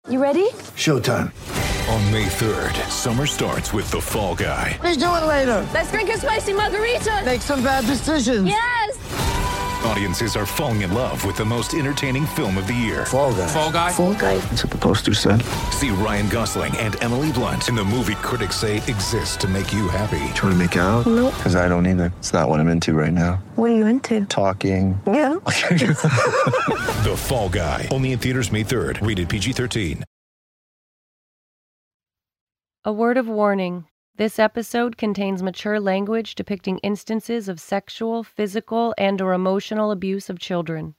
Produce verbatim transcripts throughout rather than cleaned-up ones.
You ready? Showtime. On May third, summer starts with The Fall Guy. Let's do it later. Let's drink a spicy margarita. Make some bad decisions. Yes! Audiences are falling in love with the most entertaining film of the year. Fall Guy. Fall Guy? Fall Guy. That's what the poster said. See Ryan Gosling and Emily Blunt in the movie critics say exists to make you happy. Trying to make it out? Nope. Because I don't either. It's not what I'm into right now. What are you into? Talking. Yeah. The Fall Guy. Only in theaters May third. Rated P G thirteen. A word of warning. This episode contains mature language depicting instances of sexual, physical, and or emotional abuse of children.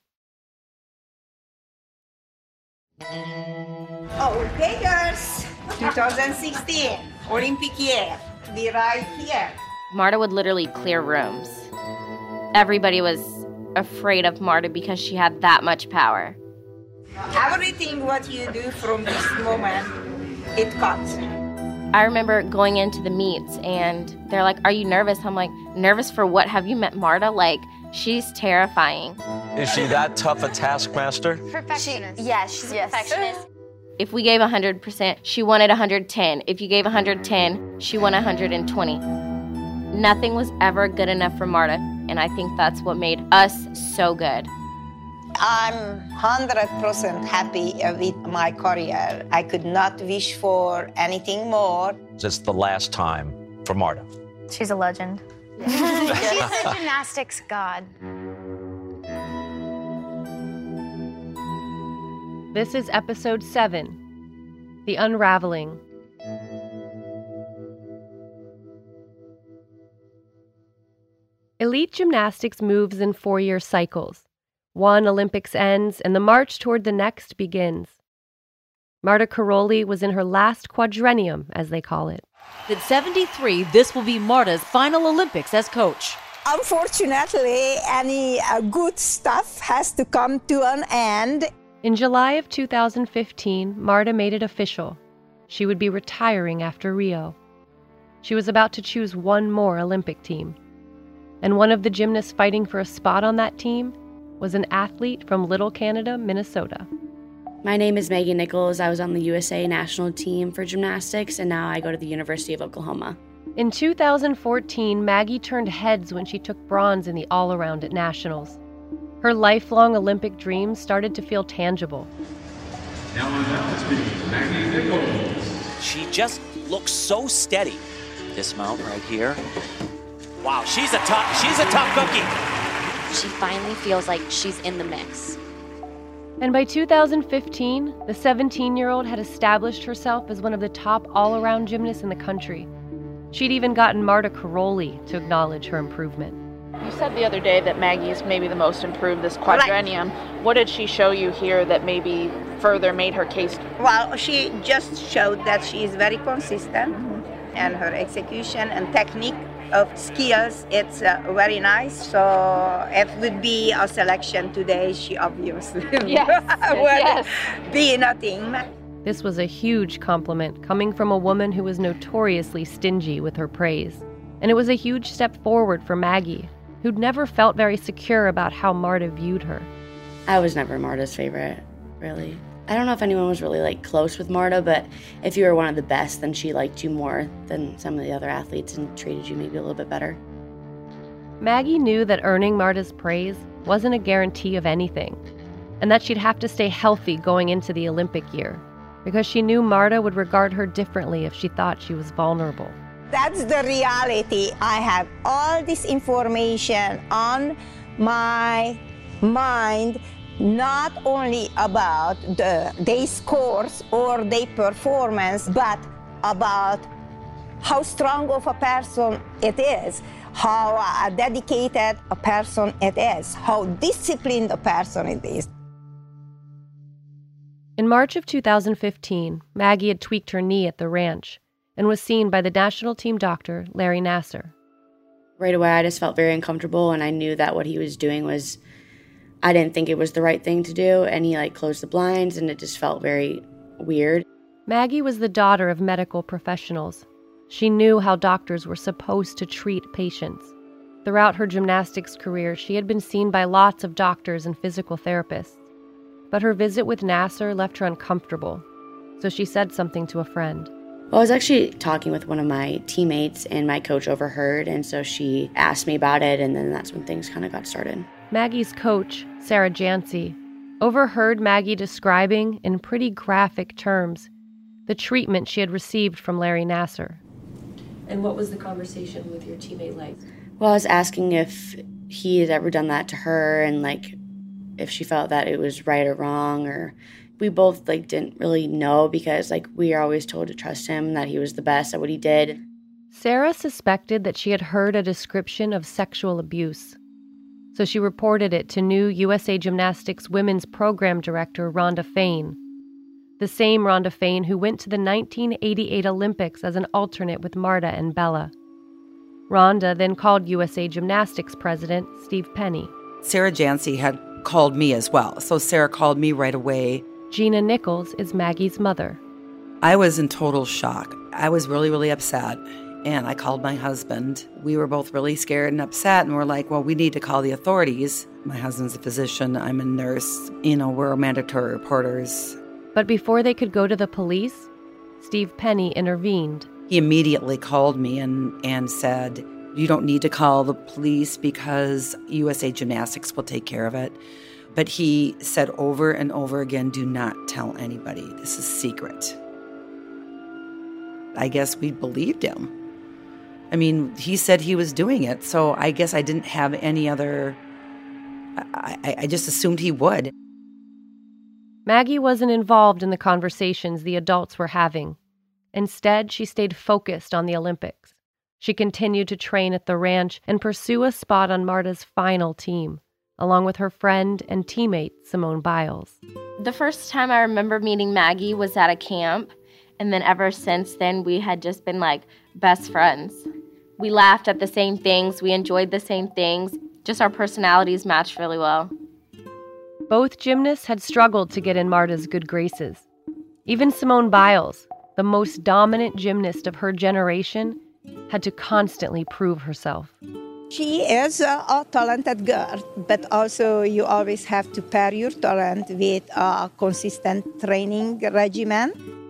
Okay, girls. twenty sixteen Olympic year. Be right here. Marta would literally clear rooms. Everybody was afraid of Marta because she had that much power. Everything what you do from this moment, it cuts. I remember going into the meets and they're like, "Are you nervous?" I'm like, "Nervous for what? Have you met Marta? Like, she's terrifying." Is she that tough a taskmaster? Perfectionist. She, yeah, she's yes. a perfectionist. If we gave one hundred percent, she wanted one hundred ten. If you gave one hundred ten, she won one hundred twenty. Nothing was ever good enough for Marta, and I think that's what made us so good. I'm one hundred percent happy with my career. I could not wish for anything more. It's the last time for Marta. She's a legend. Yeah. She's the gymnastics god. This is episode seven, The Unraveling. Elite gymnastics moves in four-year cycles. One Olympics ends, and the march toward the next begins. Marta Karolyi was in her last quadrennium, as they call it. At seventy-three, this will be Marta's final Olympics as coach. Unfortunately, any uh, good stuff has to come to an end. In July of two thousand fifteen, Marta made it official. She would be retiring after Rio. She was about to choose one more Olympic team. And one of the gymnasts fighting for a spot on that team was an athlete from Little Canada, Minnesota. My name is Maggie Nichols. I was on the U S A national team for gymnastics, and now I go to the University of Oklahoma. In two thousand fourteen, Maggie turned heads when she took bronze in the all-around at nationals. Her lifelong Olympic dreams started to feel tangible. Now on balance beam, Maggie Nichols. She just looks so steady. Dismount right here. Wow, she's a tough, she's a tough cookie. She finally feels like she's in the mix. And by two thousand fifteen, the seventeen-year-old had established herself as one of the top all-around gymnasts in the country. She'd even gotten Marta Karolyi to acknowledge her improvement. You said the other day that Maggie is maybe the most improved this quadrennium. What did she show you here that maybe further made her case? Well, she just showed that she is very consistent, mm-hmm. and her execution and technique of skills, it's uh, very nice. So if it would be a selection today, she obviously yes. would yes. be nothing. This was a huge compliment coming from a woman who was notoriously stingy with her praise. And it was a huge step forward for Maggie, who'd never felt very secure about how Marta viewed her. I was never Marta's favorite, really. I don't know if anyone was really like close with Marta, but if you were one of the best, then she liked you more than some of the other athletes and treated you maybe a little bit better. Maggie knew that earning Marta's praise wasn't a guarantee of anything, and that she'd have to stay healthy going into the Olympic year, because she knew Marta would regard her differently if she thought she was vulnerable. That's the reality. I have all this information on my mind, not only about the their scores or their performance, but about how strong of a person it is, how uh, dedicated a person it is, how disciplined a person it is. In March of two thousand fifteen, Maggie had tweaked her knee at the ranch and was seen by the national team doctor, Larry Nassar. Right away, I just felt very uncomfortable, and I knew that what he was doing was, I didn't think it was the right thing to do, and he like closed the blinds, and it just felt very weird. Maggie was the daughter of medical professionals. She knew how doctors were supposed to treat patients. Throughout her gymnastics career, she had been seen by lots of doctors and physical therapists. But her visit with Nassar left her uncomfortable. so she said something to a friend. Well, I was actually talking with one of my teammates, and my coach overheard, and so she asked me about it, and then that's when things kind of got started. Maggie's coach, Sarah Jancy, overheard Maggie describing, in pretty graphic terms, the treatment she had received from Larry Nassar. And what was the conversation with your teammate like? Well, I was asking if he had ever done that to her, and like if she felt that it was right or wrong, or we both like didn't really know because like we are always told to trust him, that he was the best at what he did. Sarah suspected that she had heard a description of sexual abuse, so she reported it to new U S A Gymnastics women's program director Rhonda Fain, the same Rhonda Fain who went to the nineteen eighty-eight Olympics as an alternate with Marta and Bella. Rhonda then called U S A Gymnastics president Steve Penny. Sarah Jancy had called me as well, so Sarah called me right away. Gina Nichols is Maggie's mother. I was in total shock. I was really, really upset, and I called my husband. We were both really scared and upset, and we're like, well, we need to call the authorities. My husband's a physician, I'm a nurse. You know, we're mandatory reporters. But before they could go to the police, Steve Penny intervened. He immediately called me and, and said, you don't need to call the police because U S A Gymnastics will take care of it. But he said over and over again, do not tell anybody. This is secret. I guess we believed him. I mean, he said he was doing it, so I guess I didn't have any other... I, I just assumed he would. Maggie wasn't involved in the conversations the adults were having. Instead, she stayed focused on the Olympics. She continued to train at the ranch and pursue a spot on Marta's final team, along with her friend and teammate, Simone Biles. The first time I remember meeting Maggie was at a camp, and then ever since then, we had just been like best friends. We laughed at the same things, we enjoyed the same things, just our personalities matched really well. Both gymnasts had struggled to get in Marta's good graces. Even Simone Biles, the most dominant gymnast of her generation, had to constantly prove herself. She is a, a talented girl, but also you always have to pair your talent with a consistent training regimen.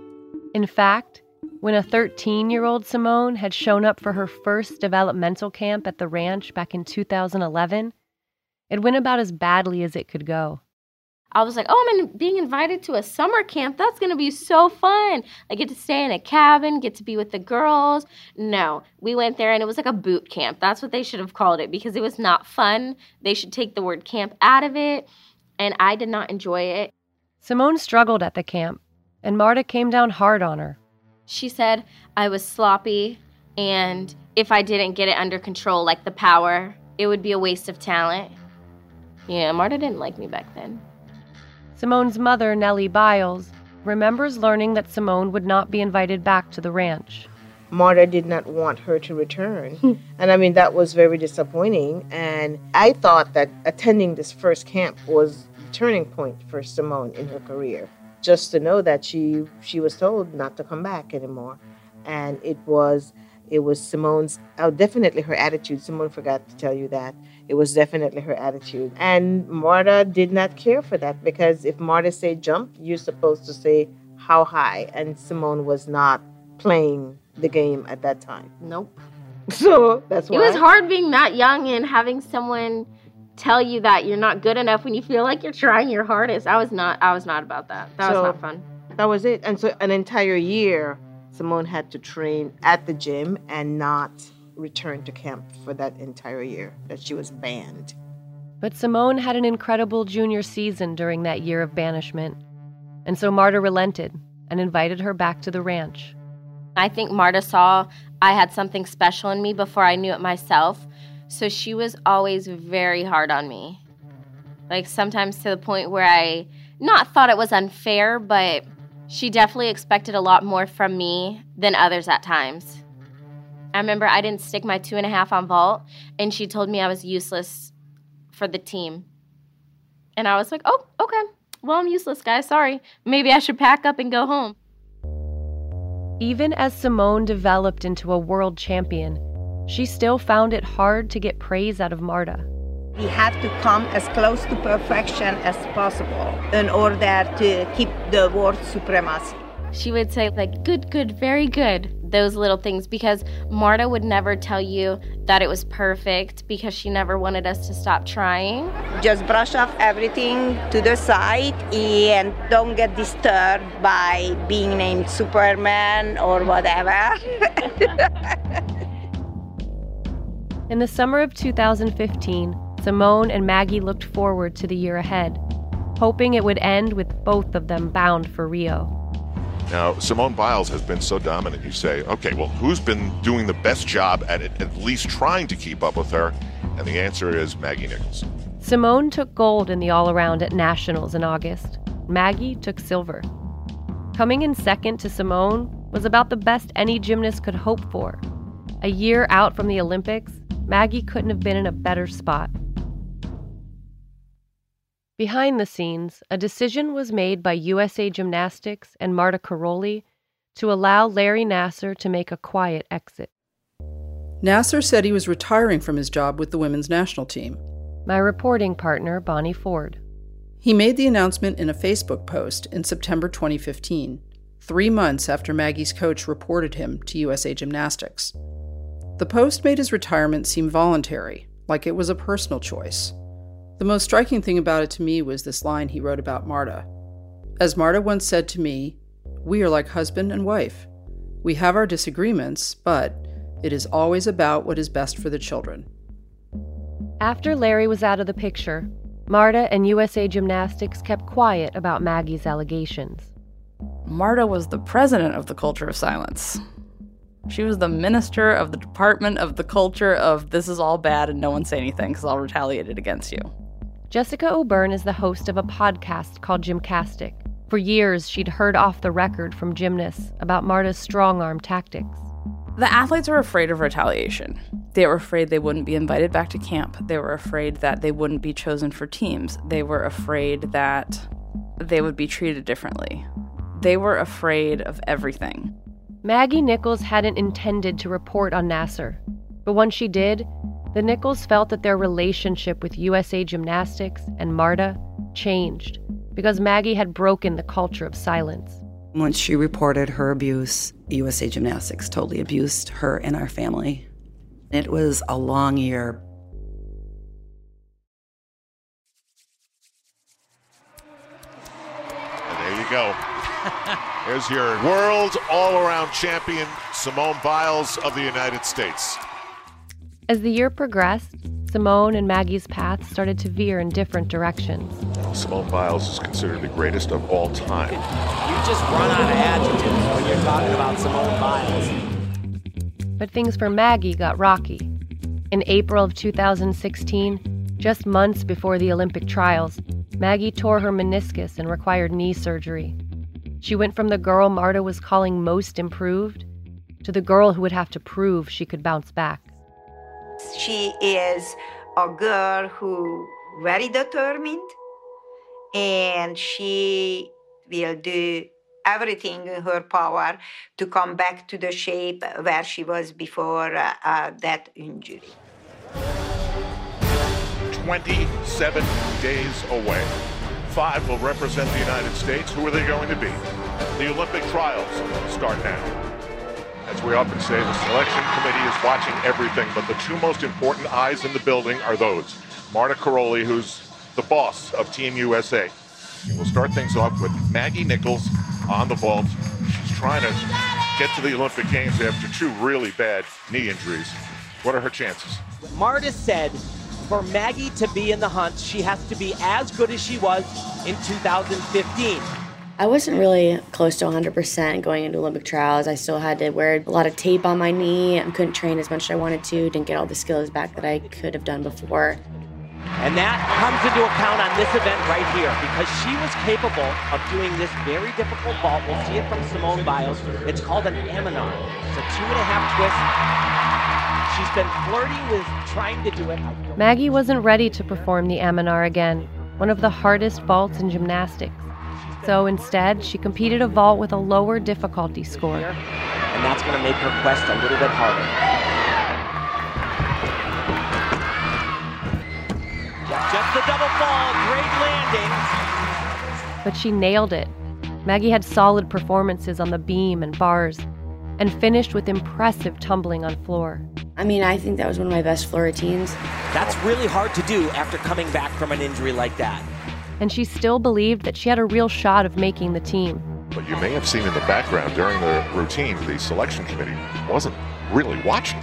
In fact, when a thirteen-year-old Simone had shown up for her first developmental camp at the ranch back in two thousand eleven, it went about as badly as it could go. I was like, oh, I'm being invited to a summer camp. That's going to be so fun. I get to stay in a cabin, get to be with the girls. No, we went there and it was like a boot camp. That's what they should have called it because it was not fun. They should take the word camp out of it, and I did not enjoy it. Simone struggled at the camp, and Marta came down hard on her. She said I was sloppy, and if I didn't get it under control, like the power, it would be a waste of talent. Yeah, Marta didn't like me back then. Simone's mother, Nellie Biles, remembers learning that Simone would not be invited back to the ranch. Marta did not want her to return. And I mean, that was very disappointing. And I thought that attending this first camp was the turning point for Simone in her career. Just to know that she she was told not to come back anymore. And it was it was Simone's, oh, definitely her attitude. Simone forgot to tell you that. It was definitely her attitude. And Marta did not care for that because if Marta said jump, you're supposed to say how high. And Simone was not playing the game at that time. Nope. So that's why. It was hard being that young and having someone tell you that you're not good enough when you feel like you're trying your hardest. I was not, I was not about that. That so, was not fun. That was it. And so an entire year, Simone had to train at the gym and not return to camp for that entire year that she was banned. But Simone had an incredible junior season during that year of banishment. And so Marta relented and invited her back to the ranch. I think Marta saw I had something special in me before I knew it myself. So she was always very hard on me. Like sometimes to the point where I not thought it was unfair, but she definitely expected a lot more from me than others at times. I remember I didn't stick my two and a half on vault, and she told me I was useless for the team. And I was like, oh, okay. Well, I'm useless, guys. Sorry. Maybe I should pack up and go home. Even as Simone developed into a world champion, she still found it hard to get praise out of Marta. We have to come as close to perfection as possible in order to keep the world supremacy. She would say, like, good, good, very good, those little things, because Marta would never tell you that it was perfect because she never wanted us to stop trying. Just brush off everything to the side and don't get disturbed by being named Superman or whatever. In the summer of two thousand fifteen, Simone and Maggie looked forward to the year ahead, hoping it would end with both of them bound for Rio. Now, Simone Biles has been so dominant, you say, okay, well, who's been doing the best job at it, at least trying to keep up with her? And the answer is Maggie Nichols. Simone took gold in the all-around at Nationals in August. Maggie took silver. Coming in second to Simone was about the best any gymnast could hope for. A year out from the Olympics, Maggie couldn't have been in a better spot. Behind the scenes, a decision was made by U S A Gymnastics and Marta Karolyi to allow Larry Nassar to make a quiet exit. Nassar said he was retiring from his job with the women's national team. My reporting partner, Bonnie Ford. He made the announcement in a Facebook post in September twenty fifteen, three months after Maggie's coach reported him to U S A Gymnastics. The post made his retirement seem voluntary, like it was a personal choice. The most striking thing about it to me was this line he wrote about Marta. As Marta once said to me, "We are like husband and wife. We have our disagreements, but it is always about what is best for the children." After Larry was out of the picture, Marta and U S A Gymnastics kept quiet about Maggie's allegations. Marta was the president of the Culture of Silence. She was the minister of the Department of the Culture of this is all bad and no one say anything because I'll retaliate it against you. Jessica O'Byrne is the host of a podcast called Gymcastic. For years, she'd heard off the record from gymnasts about Marta's strong-arm tactics. The athletes were afraid of retaliation. They were afraid they wouldn't be invited back to camp. They were afraid that they wouldn't be chosen for teams. They were afraid that they would be treated differently. They were afraid of everything. Maggie Nichols hadn't intended to report on Nassar, but once she did, the Nichols felt that their relationship with U S A Gymnastics and Marta changed because Maggie had broken the culture of silence. Once she reported her abuse, U S A Gymnastics totally abused her and our family. It was a long year. And there you go. There's your world all-around champion, Simone Biles of the United States. As the year progressed, Simone and Maggie's paths started to veer in different directions. Simone Biles is considered the greatest of all time. You just run out of adjectives when you're talking about Simone Biles. But things for Maggie got rocky. In April of two thousand sixteen, just months before the Olympic trials, Maggie tore her meniscus and required knee surgery. She went from the girl Marta was calling most improved to the girl who would have to prove she could bounce back. She is a girl who very determined, and she will do everything in her power to come back to the shape where she was before uh, uh, that injury. twenty-seven days away. Five will represent the United States. Who are they going to be? The Olympic trials start now. As we often say, the selection committee is watching everything, but the two most important eyes in the building are those. Marta Karolyi, who's the boss of Team U S A. We'll start things off with Maggie Nichols on the vault. She's trying to get to the Olympic Games after two really bad knee injuries. What are her chances? Marta said for Maggie to be in the hunt, she has to be as good as she was in two thousand fifteen. I wasn't really close to one hundred percent going into Olympic trials. I still had to wear a lot of tape on my knee and couldn't train as much as I wanted to, didn't get all the skills back that I could have done before. And that comes into account on this event right here, because she was capable of doing this very difficult vault. We'll see it from Simone Biles. It's called an Amanar. It's a two and a half twist. She's been flirting with trying to do it. Maggie wasn't ready to perform the Amanar again, one of the hardest vaults in gymnastics. So instead, she competed a vault with a lower difficulty score. And that's going to make her quest a little bit harder. Just the double fall, great landing. But she nailed it. Maggie had solid performances on the beam and bars and finished with impressive tumbling on floor. I mean, I think that was one of my best floor routines. That's really hard to do after coming back from an injury like that. And she still believed that she had a real shot of making the team. But you may have seen in the background during the routine, the selection committee wasn't really watching.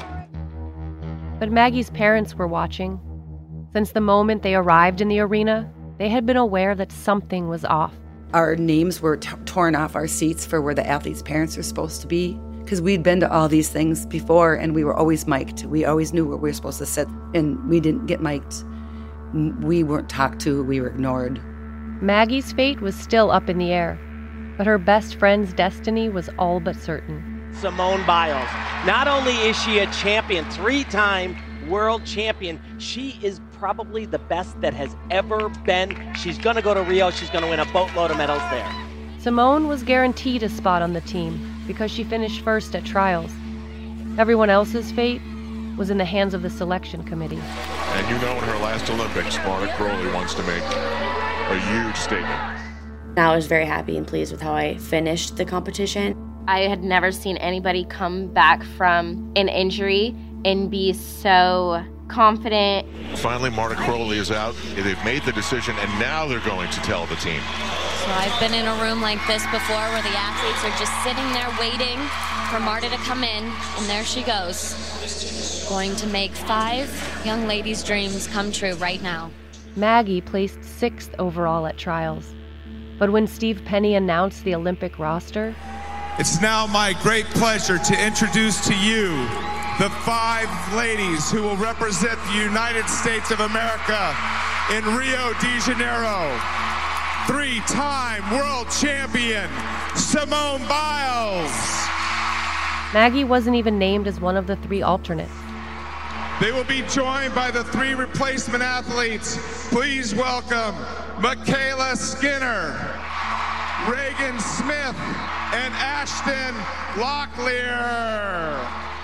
But Maggie's parents were watching. Since the moment they arrived in the arena, they had been aware that something was off. Our names were t- torn off our seats for where the athletes' parents are supposed to be, because we'd been to all these things before and we were always mic'd. We always knew where we were supposed to sit, and we didn't get mic'd. We weren't talked to, we were ignored. Maggie's fate was still up in the air, but her best friend's destiny was all but certain. Simone Biles. Not only is she a champion, three-time world champion, she is probably the best that has ever been. She's going to go to Rio. She's going to win a boatload of medals there. Simone was guaranteed a spot on the team because she finished first at trials. Everyone else's fate was in the hands of the selection committee. And you know in her last Olympics, Marta Crowley wants to make a huge statement. I was very happy and pleased with how I finished the competition. I had never seen anybody come back from an injury and be so confident. Finally, Marta Crowley is out. They've made the decision, and now they're going to tell the team. So I've been in a room like this before where the athletes are just sitting there waiting for Marta to come in, and there she goes. Going to make five young ladies' dreams come true right now. Maggie placed sixth overall at trials. But when Steve Penny announced the Olympic roster, it's now my great pleasure to introduce to you the five ladies who will represent the United States of America in Rio de Janeiro. Three-time world champion, Simone Biles. Maggie wasn't even named as one of the three alternates. They will be joined by the three replacement athletes. Please welcome Michaela Skinner, Reagan Smith, and Ashton Locklear.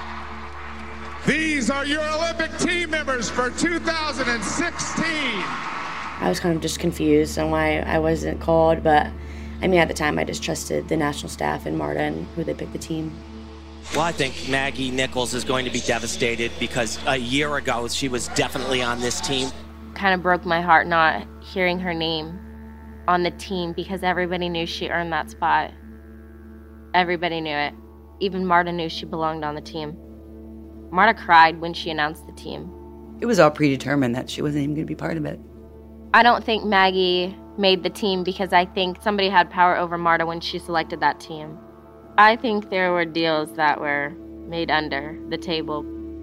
These are your Olympic team members for two thousand sixteen. I was kind of just confused on why I wasn't called, but I mean, at the time, I just trusted the national staff and Marta and who they picked the team. Well, I think Maggie Nichols is going to be devastated because a year ago she was definitely on this team. Kind of broke my heart not hearing her name on the team because everybody knew she earned that spot. Everybody knew it. Even Marta knew she belonged on the team. Marta cried when she announced the team. It was all predetermined that she wasn't even going to be part of it. I don't think Maggie made the team because I think somebody had power over Marta when she selected that team. I think there were deals that were made under the table.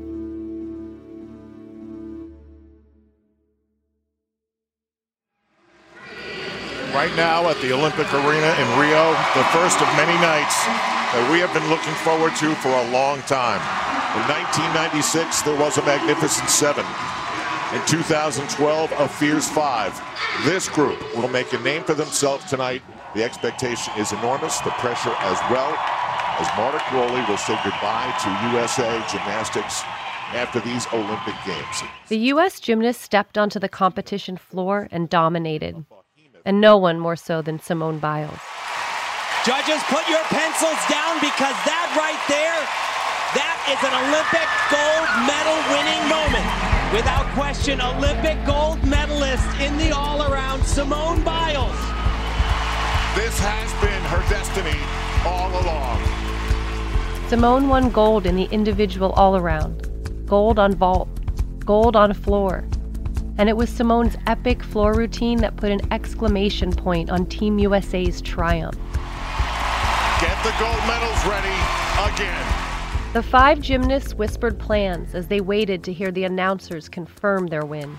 Right now at the Olympic Arena in Rio, the first of many nights that we have been looking forward to for a long time. In nineteen ninety-six, there was a Magnificent Seven. In two thousand twelve, a Fierce Five. This group will make a name for themselves tonight. The expectation is enormous, the pressure as well, as Marta Crowley will say goodbye to U S A Gymnastics after these Olympic Games. The U S gymnast stepped onto the competition floor and dominated, and no one more so than Simone Biles. Judges, put your pencils down because that right there, that is an Olympic gold medal winning moment. Without question, Olympic gold medalist in the all-around, Simone Biles. This has been her destiny all along. Simone won gold in the individual all-around, gold on vault, gold on floor. And it was Simone's epic floor routine that put an exclamation point on Team U S A's triumph. Get the gold medals ready again. The five gymnasts whispered plans as they waited to hear the announcers confirm their win.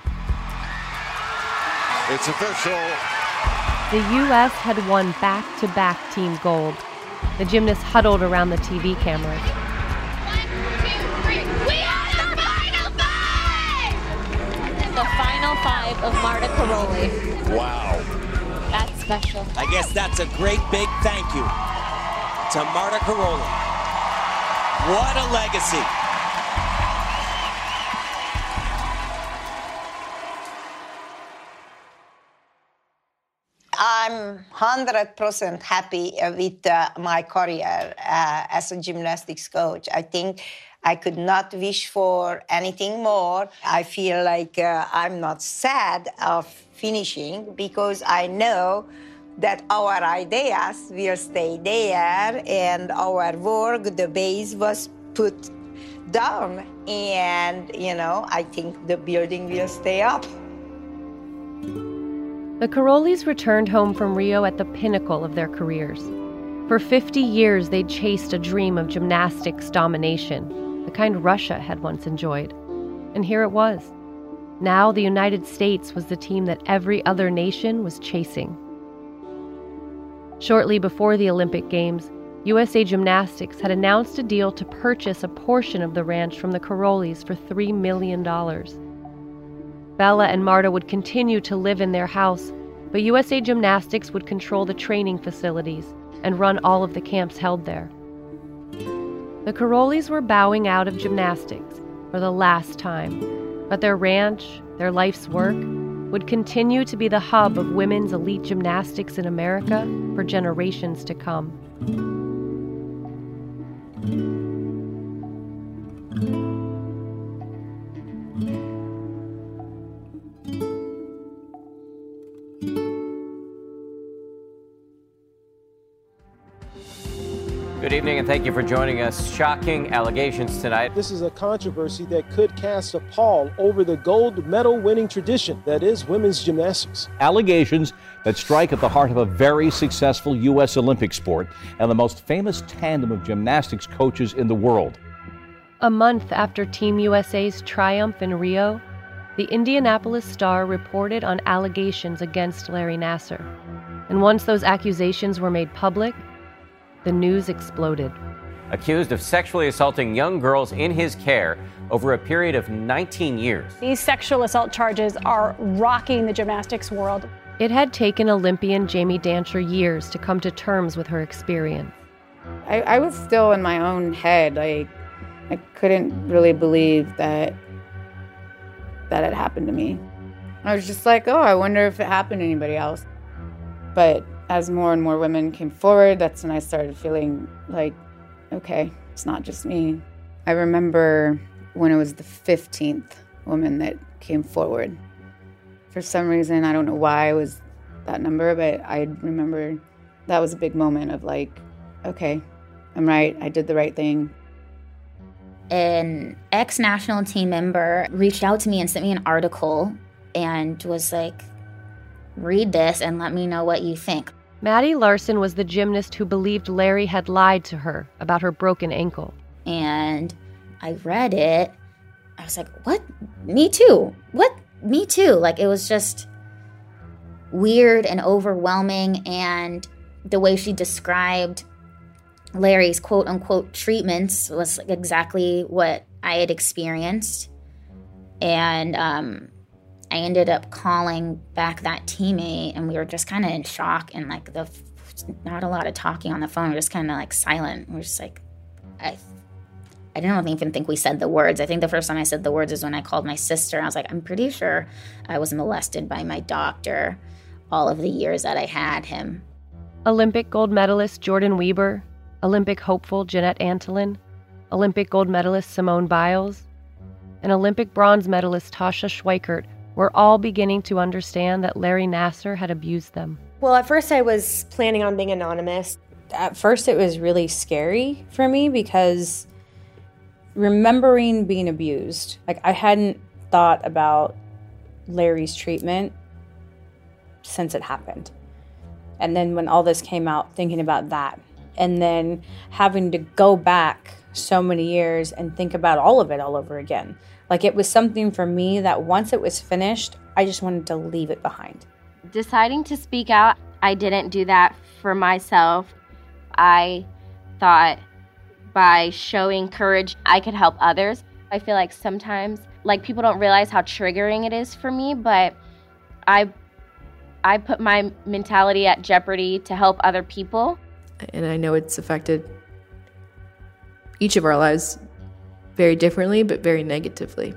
It's official. The U S had won back-to-back team gold. The gymnasts huddled around the T V cameras. The final five of Marta Crowley. Wow. That's special. I guess that's a great big thank you to Marta Crowley. What a legacy. I'm I'm one hundred percent happy with uh, my career uh, as a gymnastics coach. I think I could not wish for anything more. I feel like uh, I'm not sad of finishing because I know that our ideas will stay there and our work, the base was put down. And, you know, I think the building will stay up. The Karolyis returned home from Rio at the pinnacle of their careers. For fifty years, they'd chased a dream of gymnastics domination, the kind Russia had once enjoyed. And here it was. Now the United States was the team that every other nation was chasing. Shortly before the Olympic Games, U S A Gymnastics had announced a deal to purchase a portion of the ranch from the Karolyis for three million dollars. Bella and Marta would continue to live in their house, but U S A Gymnastics would control the training facilities and run all of the camps held there. The Karolyis were bowing out of gymnastics for the last time, but their ranch, their life's work, would continue to be the hub of women's elite gymnastics in America for generations to come. Good evening and thank you for joining us. Shocking allegations tonight. This is a controversy that could cast a pall over the gold medal winning tradition that is women's gymnastics. Allegations that strike at the heart of a very successful U S Olympic sport and the most famous tandem of gymnastics coaches in the world. A month after Team U S A's triumph in Rio, the Indianapolis Star reported on allegations against Larry Nassar. And once those accusations were made public, the news exploded. Accused of sexually assaulting young girls in his care over a period of nineteen years. These sexual assault charges are rocking the gymnastics world. It had taken Olympian Jamie Dancer years to come to terms with her experience. I, I was still in my own head. Like, I couldn't really believe that that had happened to me. I was just like, oh, I wonder if it happened to anybody else. But as more and more women came forward, that's when I started feeling like, okay, it's not just me. I remember when it was the fifteenth woman that came forward. For some reason, I don't know why it was that number, but I remember that was a big moment of like, okay, I'm right, I did the right thing. An ex-national team member reached out to me and sent me an article and was like, read this and let me know what you think. Maddie Larson was the gymnast who believed Larry had lied to her about her broken ankle. And I read it. I was like, what? Me too. What? Me too. Like, it was just weird and overwhelming. And the way she described Larry's quote-unquote treatments was exactly what I had experienced. And um, I ended up calling back that teammate, and we were just kind of in shock and like the not a lot of talking on the phone. We were just kind of like silent. We were just like, I, I didn't even think we said the words. I think the first time I said the words is when I called my sister. I was like, I'm pretty sure I was molested by my doctor all of the years that I had him. Olympic gold medalist Jordan Weber, Olympic hopeful Jeanette Antolin, Olympic gold medalist Simone Biles, and Olympic bronze medalist Tasha Schweikert were all beginning to understand that Larry Nassar had abused them. Well, at first I was planning on being anonymous. At first it was really scary for me because remembering being abused, like I hadn't thought about Larry's treatment since it happened. And then when all this came out, thinking about that, and then having to go back so many years and think about all of it all over again. Like, it was something for me that once it was finished, I just wanted to leave it behind. Deciding to speak out, I didn't do that for myself. I thought by showing courage, I could help others. I feel like sometimes, like, people don't realize how triggering it is for me, but I, I put my mentality at jeopardy to help other people. And I know it's affected each of our lives very differently, but very negatively.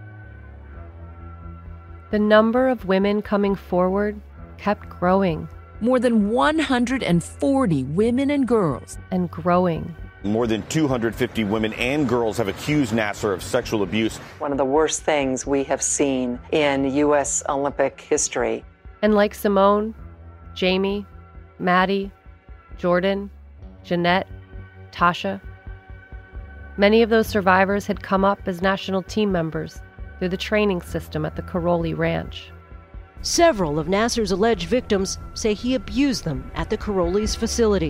The number of women coming forward kept growing. more than one hundred forty women and girls. And growing. More than two hundred fifty women and girls have accused Nassar of sexual abuse. One of the worst things we have seen in U S Olympic history. And like Simone, Jamie, Maddie, Jordan, Jeanette, Tasha, many of those survivors had come up as national team members through the training system at the Karolyi Ranch. Several of Nassar's alleged victims say he abused them at the Karolyi's facility.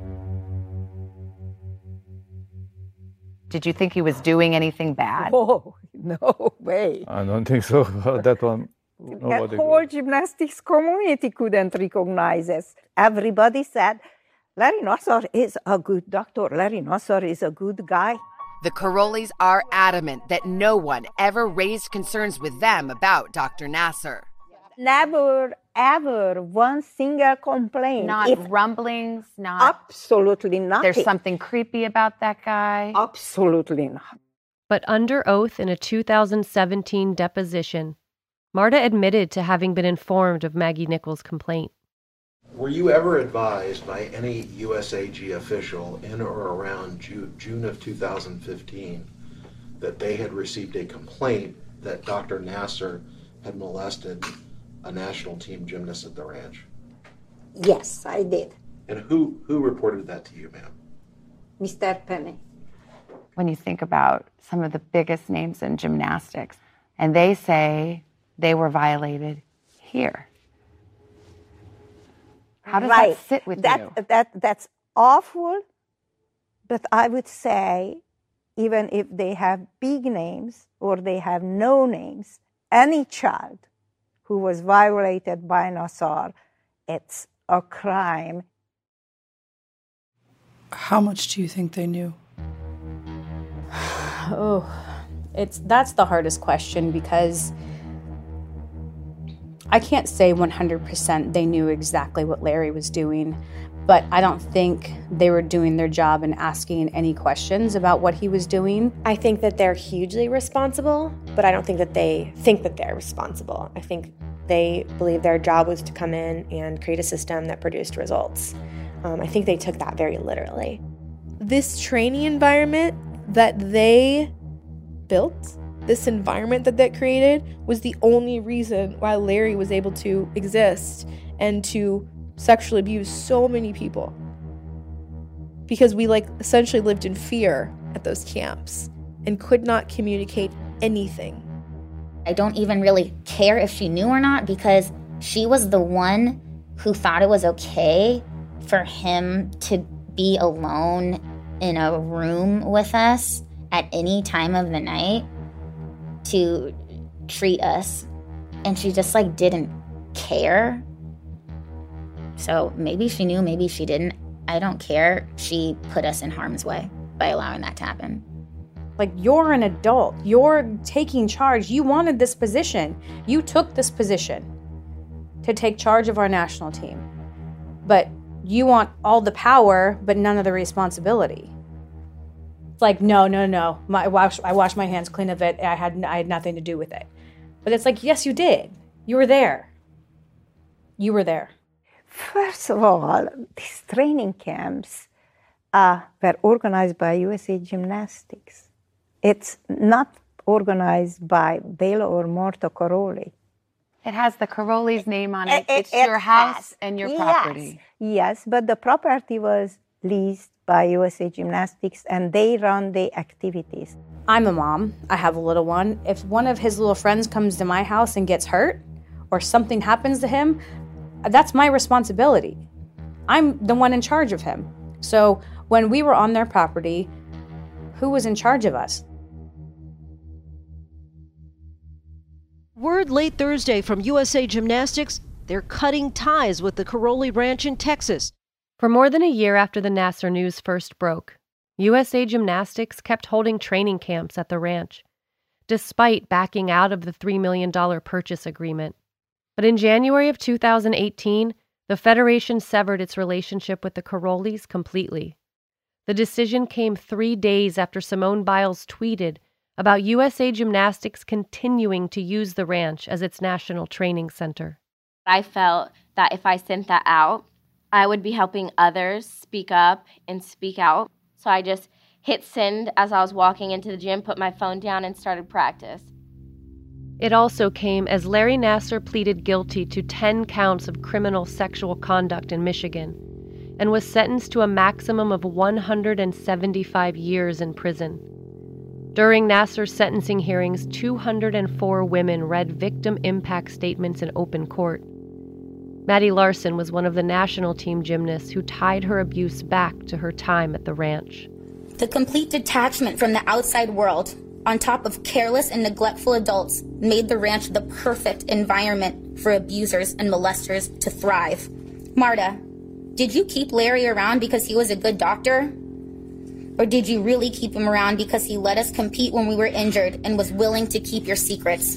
Did you think he was doing anything bad? Oh, no way. I don't think so. That one, the whole gymnastics community couldn't recognize us. Everybody said, Larry Nassar is a good doctor. Larry Nassar is a good guy. The Karolyis are adamant that no one ever raised concerns with them about Doctor Nassar. Never, ever one single complaint. Not if rumblings, not... Absolutely nothing. There's something creepy about that guy? Absolutely not. But under oath in a two thousand seventeen deposition, Marta admitted to having been informed of Maggie Nichols' complaint. Were you ever advised by any U S A G official in or around June, June of two thousand fifteen that they had received a complaint that Doctor Nassar had molested a national team gymnast at the ranch? Yes, I did. And who, who reported that to you, ma'am? Mister Penny. When you think about some of the biggest names in gymnastics, and they say they were violated here. How does right. that sit with that, you? That, that's awful, but I would say even if they have big names or they have no names, any child who was violated by Nassar, it's a crime. How much do you think they knew? Oh, it's that's the hardest question because I can't say one hundred percent they knew exactly what Larry was doing, but I don't think they were doing their job and asking any questions about what he was doing. I think that they're hugely responsible, but I don't think that they think that they're responsible. I think they believe their job was to come in and create a system that produced results. Um, I think they took that very literally. This training environment that they built, this environment that they created, was the only reason why Larry was able to exist and to sexually abuse so many people. Because we like essentially lived in fear at those camps and could not communicate anything. I don't even really care if she knew or not because she was the one who thought it was okay for him to be alone in a room with us at any time of the night to treat us. And she just like didn't care. So maybe she knew, maybe she didn't. I don't care. She put us in harm's way by allowing that to happen. Like, you're an adult. You're taking charge. You wanted this position. You took this position to take charge of our national team. But you want all the power, but none of the responsibility. It's like, no, no, no. My, I, wash, I washed my hands clean of it. I had, I had nothing to do with it. But it's like, yes, you did. You were there. You were there. First of all, these training camps uh, were organized by U S A Gymnastics. It's not organized by Bela or Marta Karolyi. It has the Karolyi's name on it. It, it's it your house has. and your Yes. property. Yes, but the property was leased by U S A Gymnastics and they run the activities. I'm a mom. I have a little one. If one of his little friends comes to my house and gets hurt or something happens to him, that's my responsibility. I'm the one in charge of him. So when we were on their property, who was in charge of us? Word late Thursday from U S A Gymnastics, they're cutting ties with the Karolyi Ranch in Texas. For more than a year after the Nassar news first broke, U S A Gymnastics kept holding training camps at the ranch, despite backing out of the three million dollars purchase agreement. But in January of two thousand eighteen, the Federation severed its relationship with the Karolyis completely. The decision came three days after Simone Biles tweeted about U S A Gymnastics continuing to use the ranch as its national training center. I felt that if I sent that out, I would be helping others speak up and speak out. So I just hit send as I was walking into the gym, put my phone down, and started practice. It also came as Larry Nassar pleaded guilty to ten counts of criminal sexual conduct in Michigan and was sentenced to a maximum of one hundred seventy-five years in prison. During Nassar's sentencing hearings, two hundred four women read victim impact statements in open court. Maddie Larson was one of the national team gymnasts who tied her abuse back to her time at the ranch. The complete detachment from the outside world, on top of careless and neglectful adults, made the ranch the perfect environment for abusers and molesters to thrive. Marta, did you keep Larry around because he was a good doctor? Or did you really keep him around because he let us compete when we were injured and was willing to keep your secrets?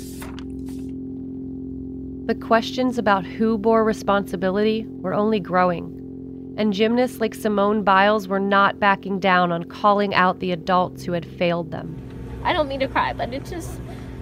The questions about who bore responsibility were only growing, and gymnasts like Simone Biles were not backing down on calling out the adults who had failed them. I don't mean to cry, but it just,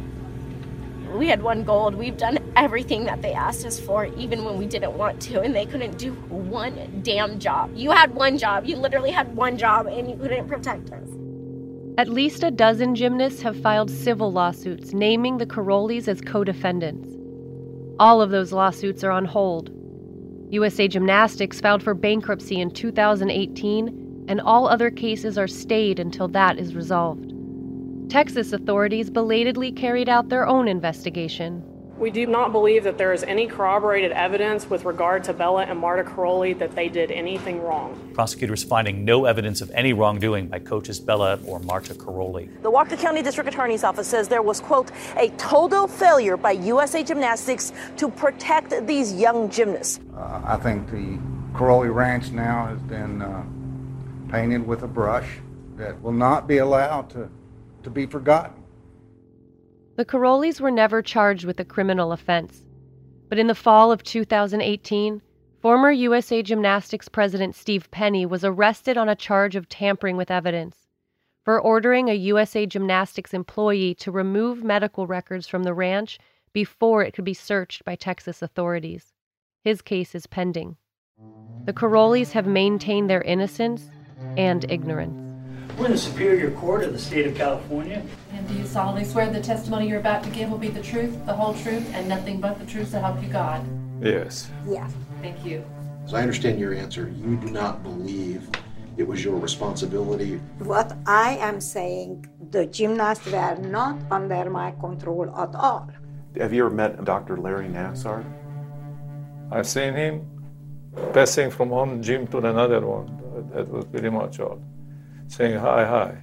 we had won gold. We've done everything that they asked us for, even when we didn't want to, and they couldn't do one damn job. You had one job. You literally had one job, and you couldn't protect us. At least a dozen gymnasts have filed civil lawsuits naming the Karolyis as co-defendants. All of those lawsuits are on hold. U S A Gymnastics filed for bankruptcy in two thousand eighteen, and all other cases are stayed until that is resolved. Texas authorities belatedly carried out their own investigation. We do not believe that there is any corroborated evidence with regard to Bella and Marta Karoly that they did anything wrong. Prosecutors finding no evidence of any wrongdoing by coaches Bella or Marta Karoly. The Walker County District Attorney's Office says there was, quote, a total failure by U S A Gymnastics to protect these young gymnasts. Uh, I think the Karoly Ranch now has been uh, painted with a brush that will not be allowed to, to be forgotten. The Karolyis were never charged with a criminal offense, but in the fall of two thousand eighteen, former U S A Gymnastics president Steve Penny was arrested on a charge of tampering with evidence for ordering a U S A Gymnastics employee to remove medical records from the ranch before it could be searched by Texas authorities. His case is pending. The Karolyis have maintained their innocence and ignorance. We're in the Superior Court of the state of California. And do you solemnly swear the testimony you're about to give will be the truth, the whole truth, and nothing but the truth to help you God? Yes. Yeah. Thank you. As I understand your answer, you do not believe it was your responsibility. What I am saying, the gymnasts were not under my control at all. Have you ever met Doctor Larry Nassar? I've seen him passing from one gym to another one. That was pretty much all. Saying hi, hi.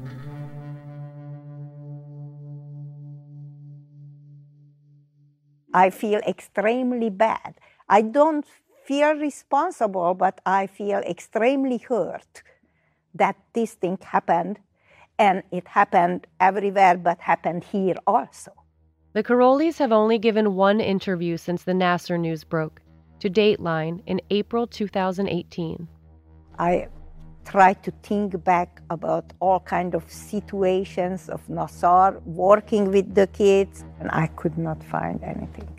I feel extremely bad. I don't feel responsible, but I feel extremely hurt that this thing happened, and it happened everywhere, but happened here also. The Karolyis have only given one interview since the Nassar news broke, to Dateline in April two thousand eighteen. I tried to think back about all kind of situations of Nassar working with the kids, and I could not find anything.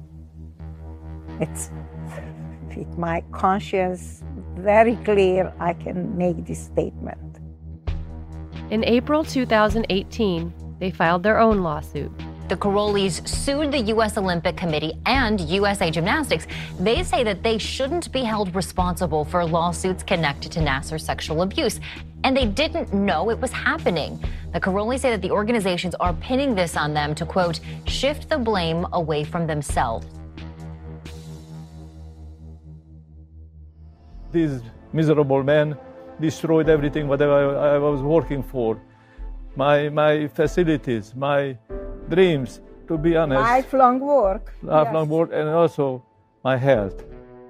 It's with my conscience very clear, I can make this statement. In April two thousand eighteen, they filed their own lawsuit. The Karolyis sued the U S Olympic Committee and U S A Gymnastics. They say that they shouldn't be held responsible for lawsuits connected to Nassar's sexual abuse, and they didn't know it was happening. The Karolyis say that the organizations are pinning this on them to, quote, shift the blame away from themselves. These miserable men destroyed everything whatever I, I was working for. My, my facilities, my dreams, to be honest. Lifelong work. Lifelong yes. work, and also my health.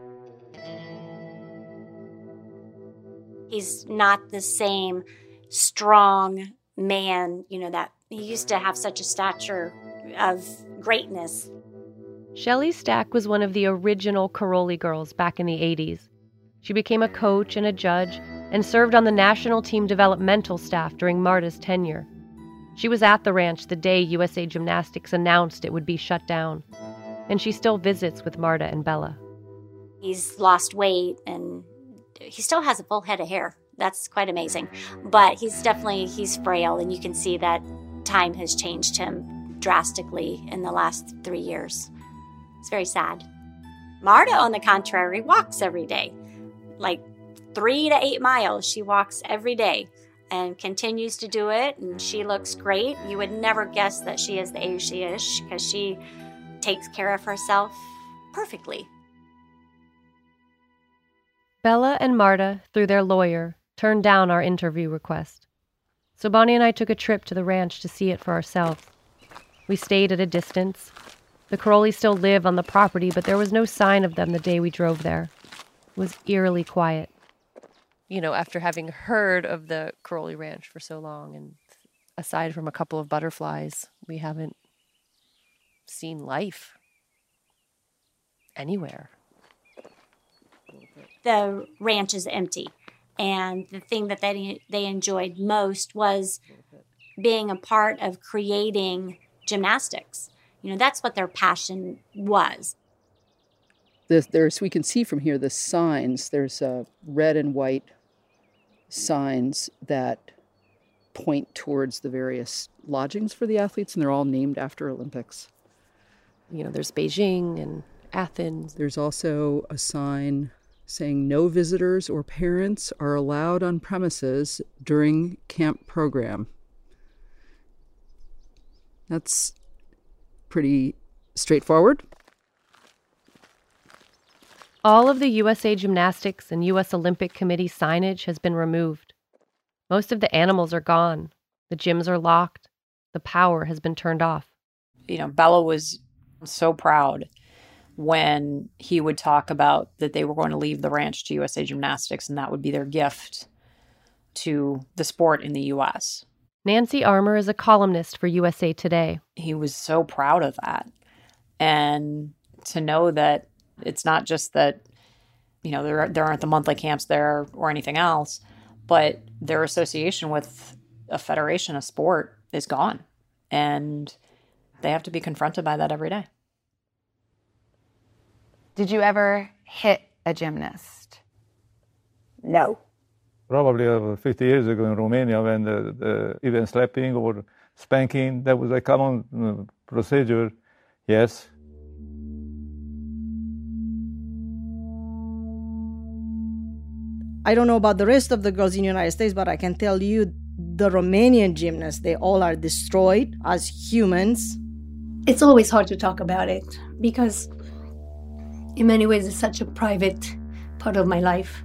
He's not the same strong man, you know, that he used to have such a stature of greatness. Shelley Stack was one of the original Karoly girls back in the eighties. She became a coach and a judge and served on the national team developmental staff during Marta's tenure. She was at the ranch the day U S A Gymnastics announced it would be shut down. and she still visits with Marta and Bella. He's lost weight and he still has a full head of hair. That's quite amazing. But he's definitely, he's frail, and you can see that time has changed him drastically in the last three years. It's very sad. Marta, on the contrary, walks every day. Like three to eight miles she walks every day and continues to do it, and she looks great. You would never guess that she is the age she is because she takes care of herself perfectly. Bella and Marta, through their lawyer, turned down our interview request. So Bonnie and I took a trip to the ranch to see it for ourselves. We stayed at a distance. The Karolis still live on the property, but there was no sign of them the day we drove there. It was eerily quiet. You know, after having heard of the Karoli Ranch for so long, and aside from a couple of butterflies, we haven't seen life anywhere. The ranch is empty, and the thing that they they enjoyed most was being a part of creating gymnastics. You know, that's what their passion was. There's, there's we can see from here the signs. There's uh, red and white signs that point towards the various lodgings for the athletes, and they're all named after Olympics. You know, there's Beijing and Athens. There's also a sign saying no visitors or parents are allowed on premises during camp program. That's pretty straightforward. All of the U S A Gymnastics and U S Olympic Committee signage has been removed. Most of the animals are gone. The gyms are locked. The power has been turned off. You know, Bella was so proud when he would talk about that they were going to leave the ranch to U S A Gymnastics, and that would be their gift to the sport in the U S. Nancy Armour is a columnist for U S A Today. He was so proud of that. And to know that it's not just that, you know, there, there aren't the monthly camps there or anything else, but their association with a federation, a sport, is gone. And they have to be confronted by that every day. Did you ever hit a gymnast? No. Probably uh, fifty years ago in Romania, when the, the even slapping or spanking, that was a common uh, procedure, yes. I don't know about the rest of the girls in the United States, but I can tell you the Romanian gymnasts, they all are destroyed as humans. It's always hard to talk about it because in many ways it's such a private part of my life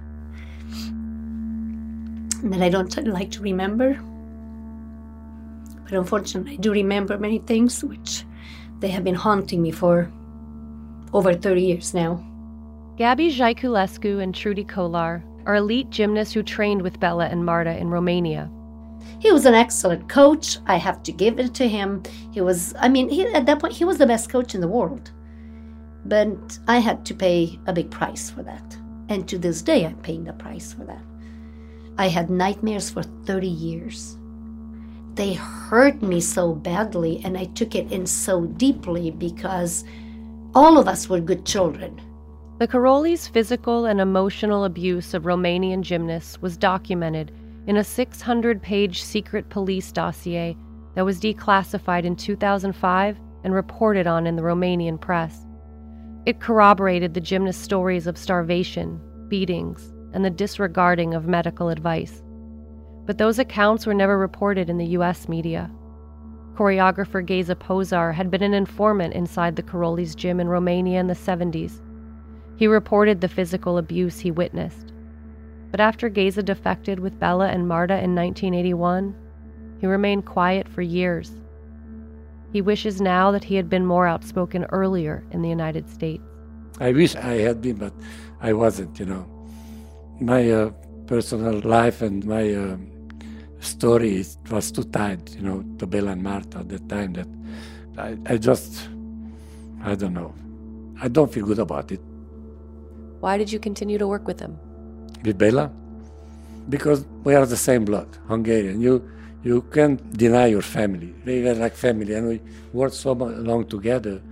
that I don't like to remember. But unfortunately, I do remember many things which they have been haunting me for over thirty years now. Gabby Jaiculescu and Trudy Kolar are elite gymnasts who trained with Bella and Marta in Romania. He was an excellent coach. I have to give it to him. He was, I mean, he, at that point, he was the best coach in the world. But I had to pay a big price for that. And to this day, I'm paying the price for that. I had nightmares for thirty years. They hurt me so badly, and I took it in so deeply because all of us were good children. The Karolis' physical and emotional abuse of Romanian gymnasts was documented in a six hundred page secret police dossier that was declassified in two thousand five and reported on in the Romanian press. It corroborated the gymnasts' stories of starvation, beatings, and the disregarding of medical advice. But those accounts were never reported in the U S media. Choreographer Geza Pozar had been an informant inside the Karolis' gym in Romania in the seventies. He reported the physical abuse he witnessed. But after Geza defected with Bella and Marta in nineteen eighty-one, he remained quiet for years. He wishes now that he had been more outspoken earlier in the United States. I wish I had been, but I wasn't, you know. My uh, personal life and my uh, story was too tied, you know, to Bella and Marta at that time that I, I just, I don't know. I don't feel good about it. Why did you continue to work with them? With Bella? Because we are the same blood, Hungarian. You you can't deny your family. We were like family, and we worked so long together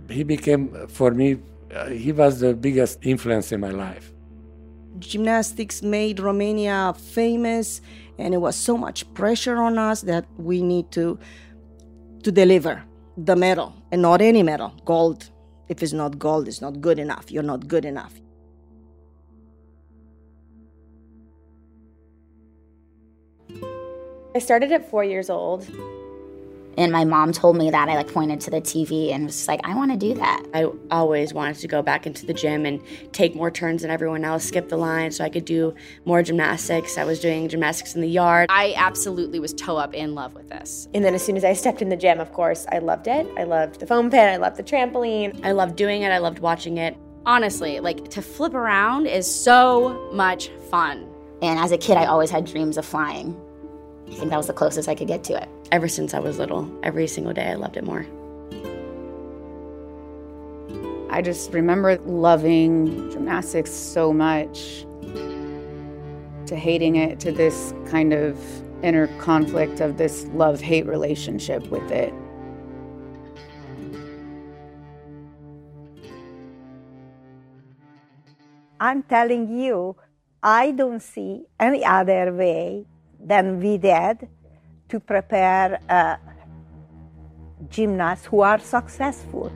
he became, for me, uh, he was the biggest influence in my life. Gymnastics made Romania famous, and it was so much pressure on us that we need to to deliver the medal, and not any medal, gold. If it's not gold, it's not good enough. You're not good enough. I started at four years old. And my mom told me that. I like pointed to the T V and was just like, I want to do that. I always wanted to go back into the gym and take more turns than everyone else, skip the line so I could do more gymnastics. I was doing gymnastics in the yard. I absolutely was toe up in love with this. And then as soon as I stepped in the gym, of course, I loved it. I loved the foam pit. I loved the trampoline. I loved doing it. I loved watching it. Honestly, like to flip around is so much fun. And as a kid, I always had dreams of flying. I think that was the closest I could get to it. Ever since I was little, every single day I loved it more. I just remember loving gymnastics so much, to hating it, to this kind of inner conflict of this love-hate relationship with it. I'm telling you, I don't see any other way than we did to prepare uh, gymnasts who are successful.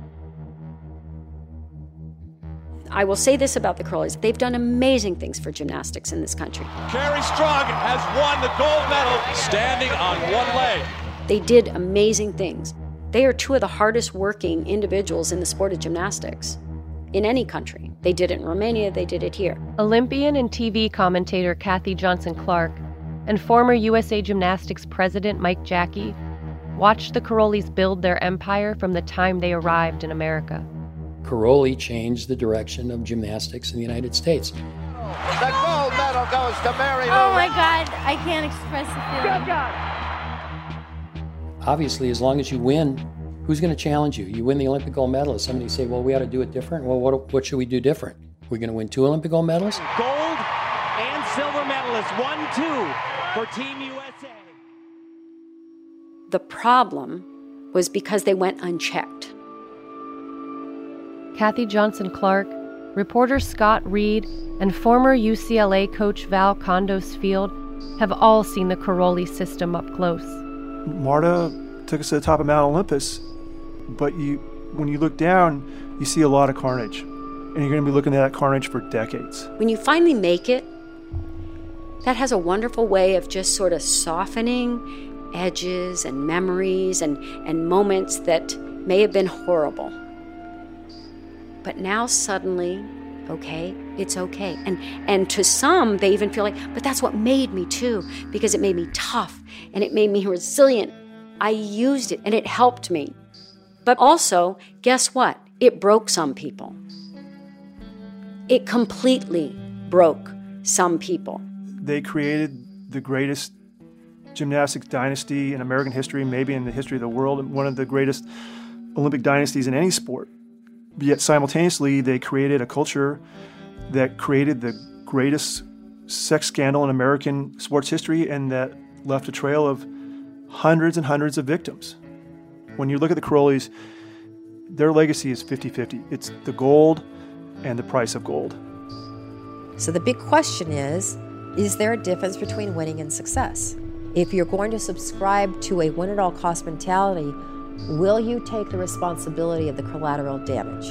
I will say this about the Curlies. They've done amazing things for gymnastics in this country. Carrie Strug has won the gold medal standing on one leg. They did amazing things. They are two of the hardest working individuals in the sport of gymnastics in any country. They did it in Romania, they did it here. Olympian and T V commentator Kathy Johnson-Clark and former U S A Gymnastics president Mike Jackie watched the Karolyis build their empire from the time they arrived in America. Karoly changed the direction of gymnastics in the United States. The gold medal goes to Mary Lou. Oh my God, I can't express the feeling. Obviously, as long as you win, who's going to challenge you? You win the Olympic gold medal. If somebody say, well, we ought to do it different. Well, what, what should we do different? We're going to win two Olympic gold medals? Gold and silver medalists, one, two for Team U S A. The problem was because they went unchecked. Kathy Johnson-Clark, reporter Scott Reed, and former U C L A coach Val Condos Field have all seen the Karoly system up close. Marta took us to the top of Mount Olympus, but you, when you look down, you see a lot of carnage, and you're going to be looking at that carnage for decades. When you finally make it, that has a wonderful way of just sort of softening edges and memories and, and moments that may have been horrible. But now suddenly, okay, it's okay. And and to some, they even feel like, but that's what made me too, because it made me tough and it made me resilient. I used it and it helped me. But also, guess what? It broke some people. It completely broke some people. They created the greatest gymnastics dynasty in American history, maybe in the history of the world, and one of the greatest Olympic dynasties in any sport. Yet simultaneously, they created a culture that created the greatest sex scandal in American sports history and that left a trail of hundreds and hundreds of victims. When you look at the Karolyis, their legacy is fifty-fifty. It's the gold and the price of gold. So the big question is, is there a difference between winning and success? If you're going to subscribe to a win-at-all-cost mentality, will you take the responsibility of the collateral damage?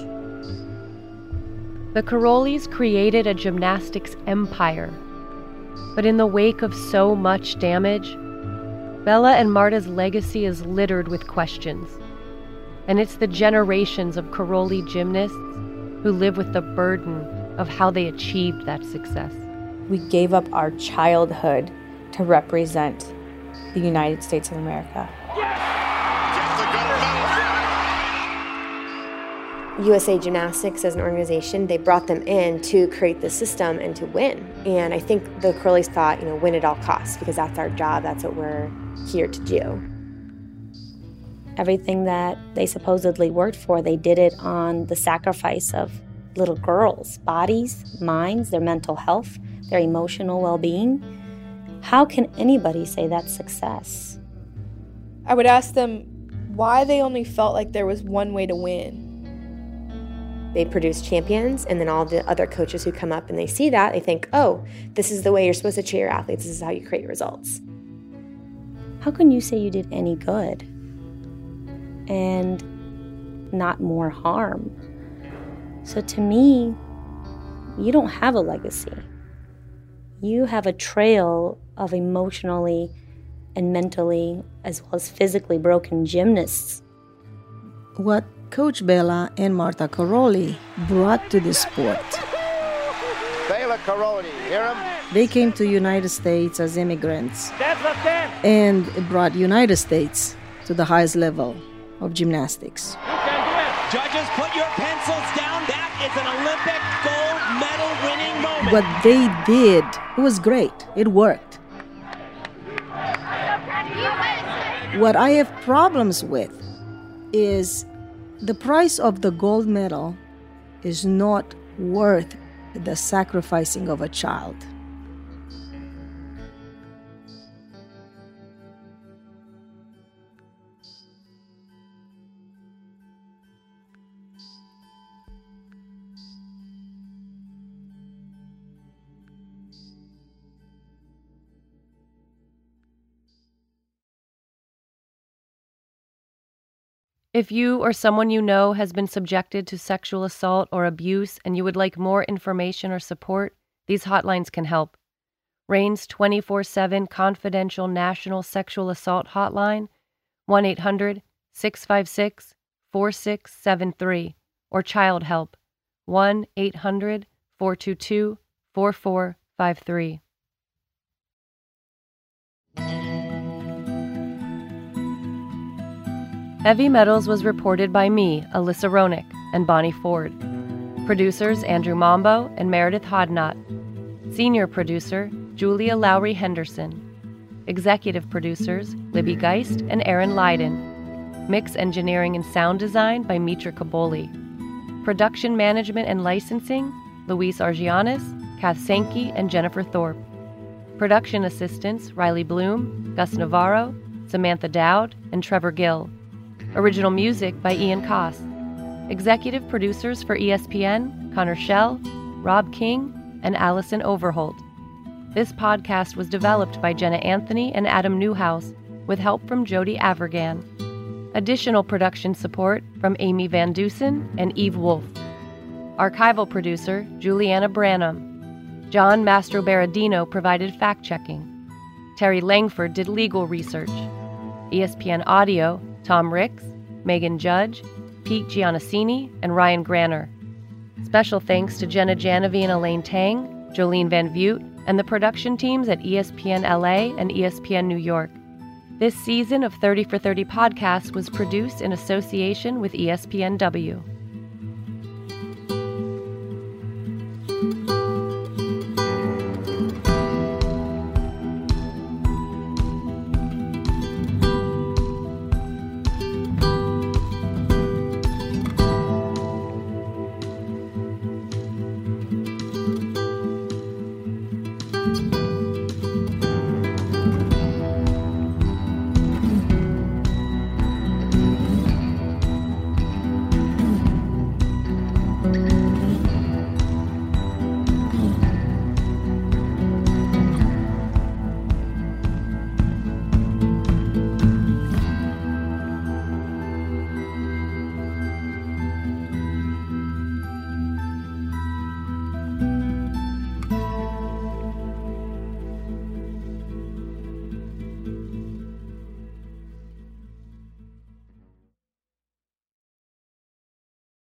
The Karolyis created a gymnastics empire. But in the wake of so much damage, Bella and Marta's legacy is littered with questions. And it's the generations of Karoly gymnasts who live with the burden of how they achieved that success. We gave up our childhood to represent the United States of America. U S A Gymnastics as an organization, they brought them in to create the system and to win. And I think the Karolyis thought, you know, win at all costs, because that's our job, that's what we're here to do. Everything that they supposedly worked for, they did it on the sacrifice of little girls' bodies, minds, their mental health, their emotional well-being. How can anybody say that's success? I would ask them why they only felt like there was one way to win. They produce champions, and then all the other coaches who come up and they see that, they think, oh, this is the way you're supposed to treat your athletes. This is how you create results. How can you say you did any good and not more harm? So to me, you don't have a legacy. You have a trail of emotionally and mentally, as well as physically broken gymnasts. What Coach Bela and Marta Karolyi brought to the sport. Bela Karolyi, hear him? They came to United States as immigrants and brought United States to the highest level of gymnastics. Judges, put your pencils down. That is an Olympic gold medal winning moment. What they did, it was great. It worked. What I have problems with is the price of the gold medal is not worth the sacrificing of a child. If you or someone you know has been subjected to sexual assault or abuse and you would like more information or support, these hotlines can help. RAIN's twenty-four seven confidential national sexual assault hotline, one eight hundred, six five six, four six seven three, or Child Help, one eight hundred, four two two, four four five three. Heavy Metals was reported by me, Alyssa Ronick, and Bonnie Ford. Producers Andrew Mombo and Meredith Hodnott. Senior producer Julia Lowry Henderson. Executive producers Libby Geist and Aaron Leiden. Mix engineering and sound design by Mitra Kaboli. Production management and licensing Luis Argianis, Kath Sankey, and Jennifer Thorpe. Production assistants Riley Bloom, Gus Navarro, Samantha Dowd, and Trevor Gill. Original music by Ian Koss. Executive producers for E S P N, Connor Schell, Rob King, and Allison Overholt. This podcast was developed by Jenna Anthony and Adam Newhouse with help from Jody Avergan. Additional production support from Amy Van Dusen and Eve Wolf. Archival producer Juliana Branham. John Mastro Berardino provided fact-checking. Terry Langford did legal research. E S P N Audio, Tom Ricks, Megan Judge, Pete Giannassini, and Ryan Granner. Special thanks to Jenna Janovi and Elaine Tang, Jolene Van Vute, and the production teams at E S P N L A and E S P N New York. This season of thirty for thirty Podcasts was produced in association with E S P N W.